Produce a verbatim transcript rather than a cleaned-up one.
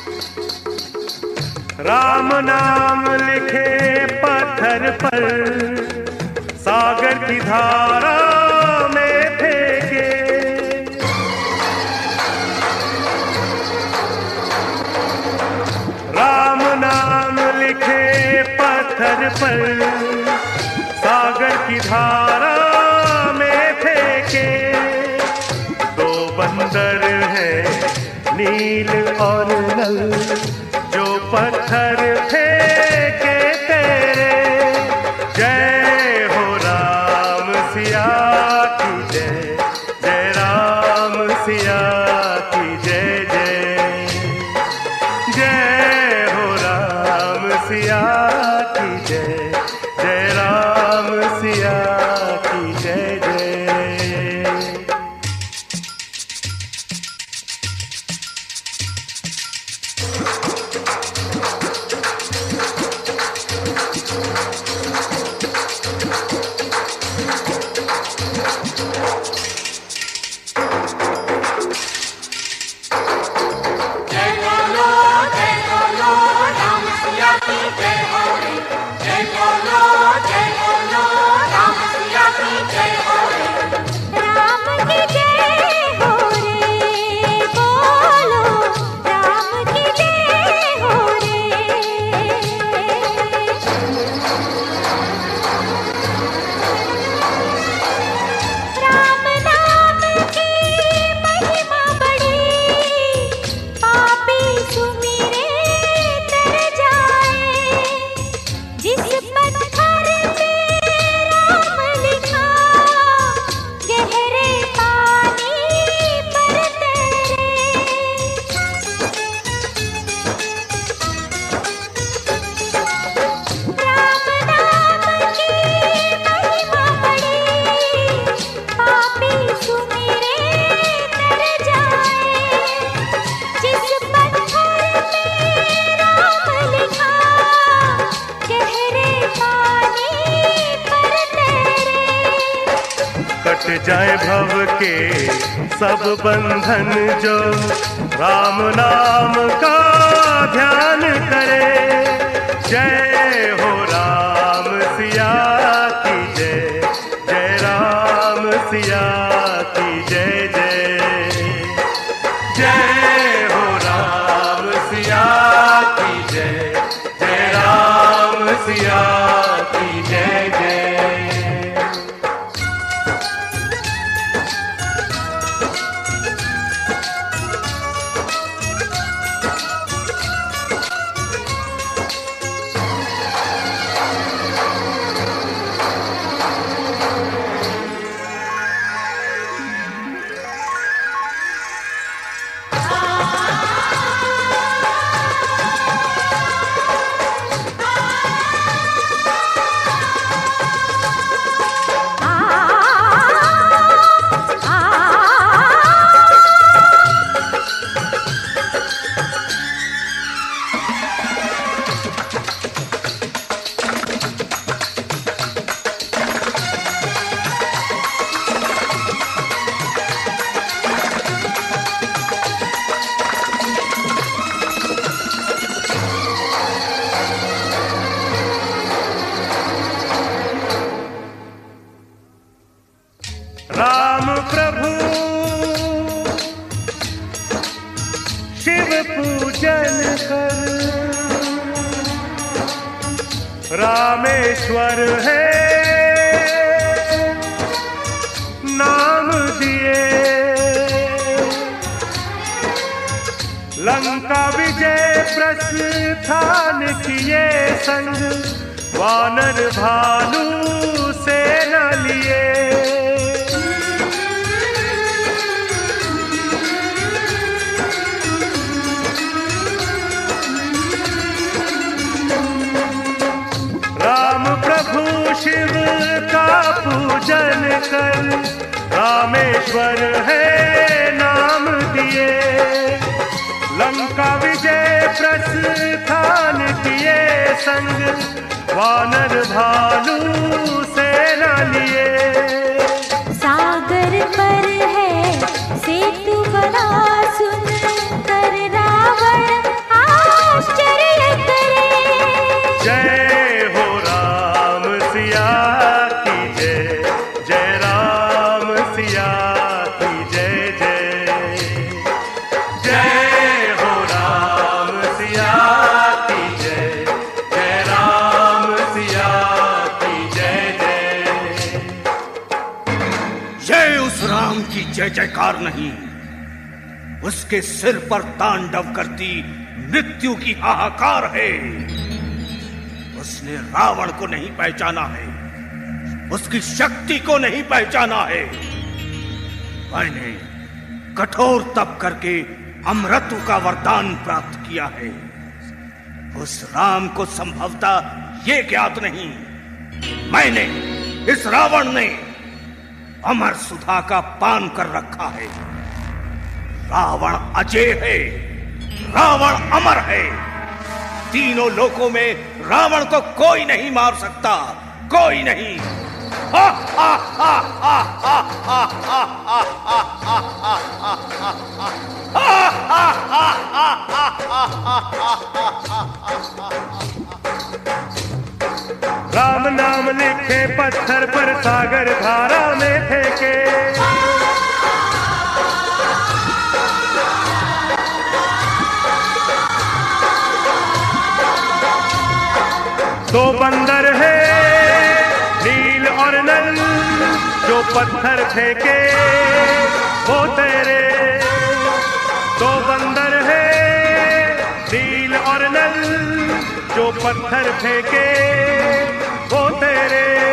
राम नाम लिखे पत्थर पर, सागर की धारा में फेंके। राम नाम लिखे पत्थर पर, सागर की धारा में फेंके। दो बंदर हैं नील और नल, जो पत्थर फेंके तेरे। जय हो राम सिया की जय, जय राम सिया की जय जय। जय हो राम सिया की जय, जय राम सिया की जय जय। कट जाए भव के सब बंधन, जो राम नाम का ध्यान करे। जय हो राम सिया की जय, जय राम सिया की जय जय। जय हो राम सिया की जय, जय राम सिया की जय जय। राम प्रभु शिव पूजन कर, रामेश्वर है नाम दिए। लंका विजय प्रस्थान किए संग, वानर भालू से न लिए। शिव का पूजन कर, रामेश्वर है नाम दिए। लंका विजय प्रस्थान किए संग, वानर भालू से न लिए। सागर पर है सेतु बना, सुन कर रावण बेकार नहीं, उसके सिर पर तांडव करती मृत्यु की हाहाकार है। उसने रावण को नहीं पहचाना है, उसकी शक्ति को नहीं पहचाना है। मैंने कठोर तप करके अमृतु का वरदान प्राप्त किया है। उस राम को संभवतः ये ज्ञात नहीं, मैंने, इस रावण ने अमर सुधा का पान कर रखा है। रावण अजय है, रावण अमर है। तीनों लोकों में रावण को कोई नहीं मार सकता, कोई नहीं। हा हा हा हा हा हा हा हा हा राम नाम लिखे पत्थर पर, सागर धारा में फेंके। दो बंदर है नील और नल, जो पत्थर फेंके वो तेरे। दो बंदर है नील और नल, जो पत्थर फेंके वो तेरे।